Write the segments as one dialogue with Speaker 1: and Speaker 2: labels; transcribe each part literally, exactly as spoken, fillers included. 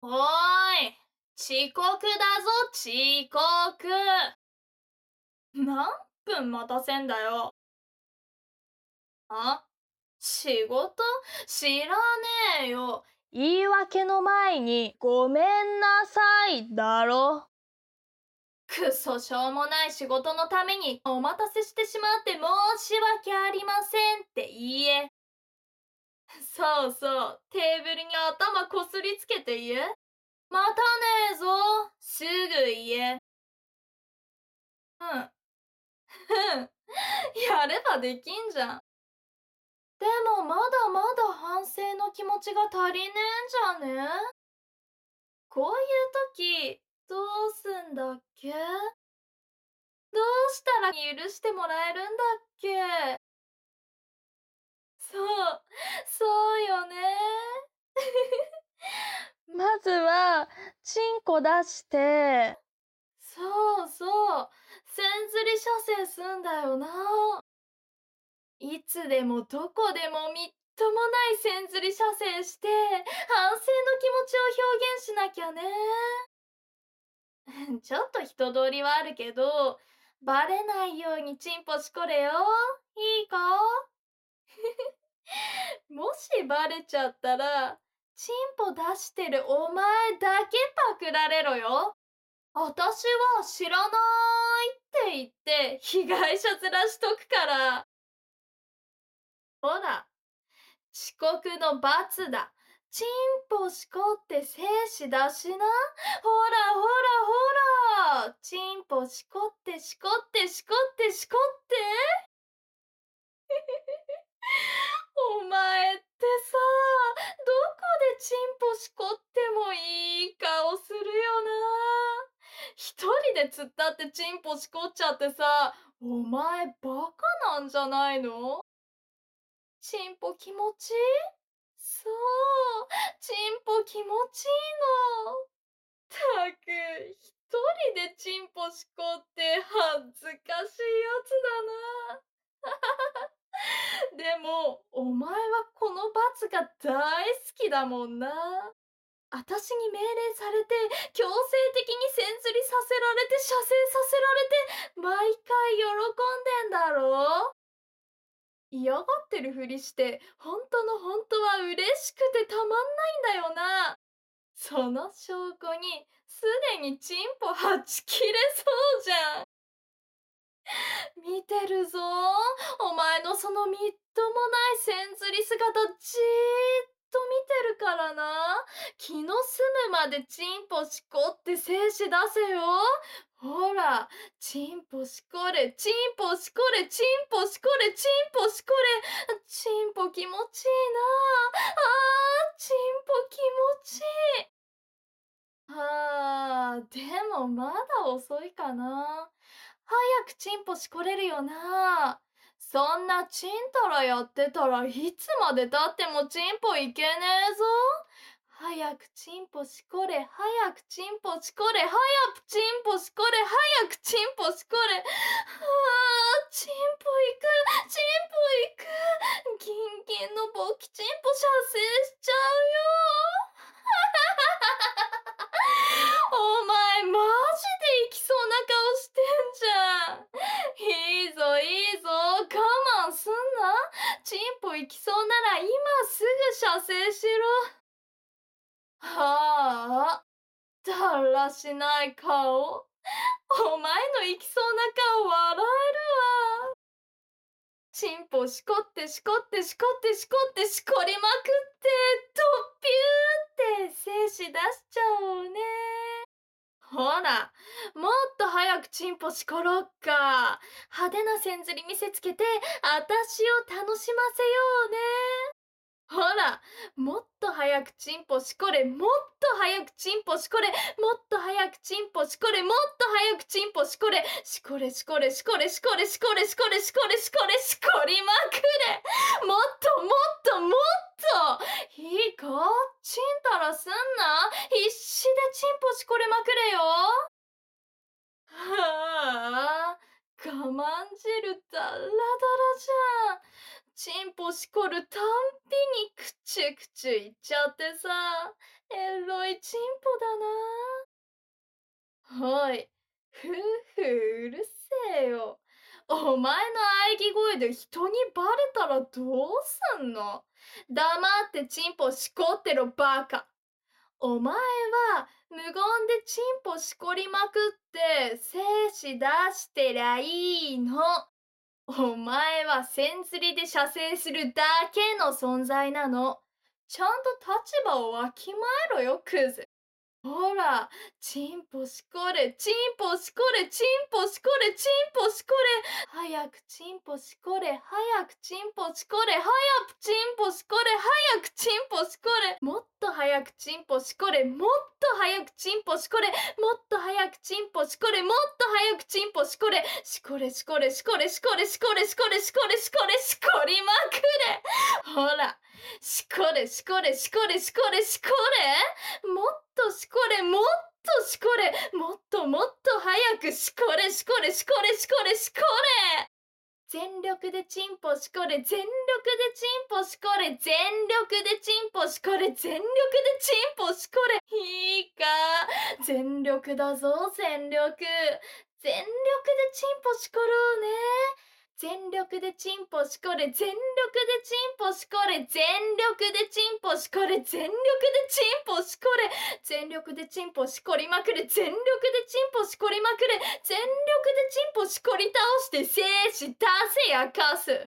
Speaker 1: おーい、遅刻だぞ、遅刻。何分待たせんだよ。あ、仕事知らねえよ。言い訳の前にごめんなさいだろ。くそしょうもない仕事のためにお待たせしてしまって申し訳ありませんって言え。そうそう、テーブルに頭こすりつけて言え。待たねえぞ、すぐ言え。うん。ふん。やればできんじゃん。でもまだまだ反省の気持ちが足りねえんじゃね？こういう時、どうすんだっけ？どうしたら許してもらえるんだっけ？そう、そうよね。まずは、チンコ出して、そうそう、線ずり射精すんだよな。いつでもどこでもみっともない線ずり射精して、反省の気持ちを表現しなきゃね。ちょっと人通りはあるけど、バレないようにチンポしこれよ。いいか？もしバレちゃったら、チンポ出してるお前だけパクられろよ。私は知らないって言って被害者面しとくから。ほら、遅刻の罰だ。チンポしこって精子だしな。ほらほらほら。チンポしこってしこってしこってしこって。お前ってさ、どこでチンポしこってもいい顔するよな。一人で突っ立ってチンポしこっちゃってさ、お前バカなんじゃないの？チンポ気持ちいい？そう、チンポ気持ちいいの。たく、一人でチンポしこって恥ずかしいやつだな。でも、お前はこの罰が大好きだもんな。私に命令されて、強制的に線ずりさせられて、射精させられて、毎回喜んでんだろ？嫌がってるふりして、本当の本当は嬉しくてたまんないんだよな。その証拠に、すでにチンポはち切れそうじゃん。見てるぞ。お前のそのみっともない線ずり姿じーっと見てるからな。気の済むまでチンポしこって精子出せよ。ほら、チンポしこれ、チンポしこれ、チンポしこれ、チンポしこれ。チンポ気持ちいいな。あー、チンポ気持ちいい。はあ、でもまだ遅いかな。早くチンポしこれるよな。そんなチンタラやってたらいつまで経ってもチンポいけねえぞ。早くチンポしこれ、早くチンポしこれ、早くチンポしこれ、早くチンポしこれ。はあ、チンポいく、チンポいく。ギンギンのボキチンポ射精しちゃうよ。お前マジで行きそうな顔してんじゃん。いいぞいいぞ、我慢すんな。チンポ行きそうなら今すぐ射精しろ。はあ、だらしない顔。お前の行きそうな顔笑えるわ。チンポしこってしこってしこってしこってしこりまくって、とっぴゅーって精子出しちゃおうね。ほら、もっと早くチンポしころっか。派手な線ずり見せつけて、あたしを楽しませようね。ほら、もっと早くチンポしこれ、もっと早くチンポしこれ、もっと早くチンポしこれ、もっと早くチンポしこれ、しこれしこれしこれしこれしこれしこれしこれしこれしこりまくれ。もっともっともっと。いいか？チンタラすんな。必死でチンポしこれまくれよ。はあ、我慢汁だらだらじゃん。チンポしこるたんびにくちゅくちゅいっちゃってさ、 エロいチンポだな。おい、ふうふううるせえよ。お前の喘ぎ声で人にバレたらどうすんの？黙ってチンポしこってろバカ。お前は無言でチンポしこりまくって精子出してりゃいいの。お前は線釣りで射精するだけの存在なの。ちゃんと立場をわきまえろよ、クズ。ほら、チンポしこれ、チンポしこれ、チンポしこれ、チンポしこれ。早くチンポしこれ、早くチンポしこれ、早くチンポしこれ、早くチンポしこれ。もっと早くチンポしこれ、もっと早くチンポしこれ、もっと早くチンポしこれ、もっと早くチンポしこれ。しこれしこれしこれしこれしこれしこれしこれしこれしこりまくれ。ほら、しこれしこれしこれしこれしこれ。もっとしこれ、もっとしこれ、もっともっと早くしこれしこれしこれしこれしこれ。全力でチンポしこれ、全力でチンポしこれ、全力でチンポしこれ、全力でチンポしこれ。いいか、全力だぞ、全力。全力でチンポしころうね。全力でチンポしこれ、全力でチンポしこれ、全力でチンポしこれ、全力でチンポしこれ、全力でチンポしこりまくれ、全力でチンポしこりまくれ、全力でチンポしこり倒して精子出せやかす。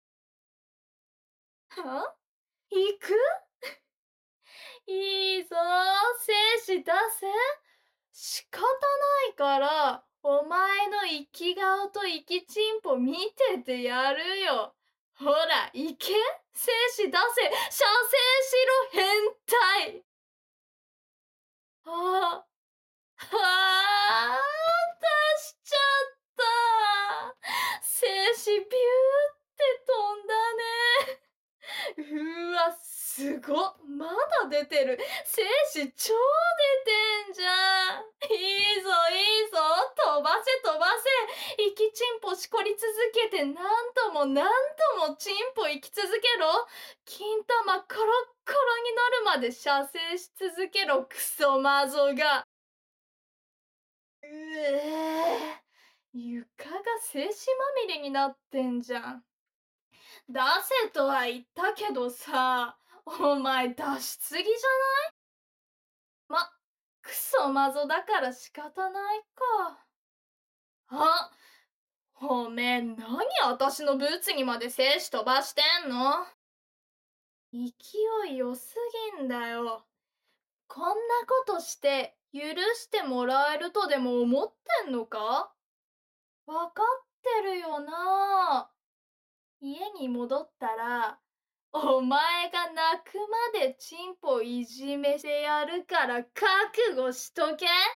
Speaker 1: は？行く？いいぞ、精子出せ。仕方ないから、お前の生き顔と生きチンポ見ててやるよ。ほら、行け、精子出せ、射精しろ、変態。ああ、ああ、出しちゃった。精子ビューって飛んだね。うーわ、すごっ。まだ出てる。精子超出てんじゃん。いいぞいいぞ。飛ばせ飛ばせ。生きチンポしこり続けて何度も何度もチンポ生き続けろ。金玉コロッコロになるまで射精し続けろ、クソマゾが。うえー、床が精子まみれになってんじゃん。出せとは言ったけどさ、お前出しすぎじゃない？ま、クソマゾだから仕方ないか。あ、おめえ何私のブーツにまで精子飛ばしてんの？勢い良すぎんだよ。こんなことして許してもらえるとでも思ってんのか？わかってるよな。家に戻ったら、お前が泣くまでチンポいじめてやるから覚悟しとけ。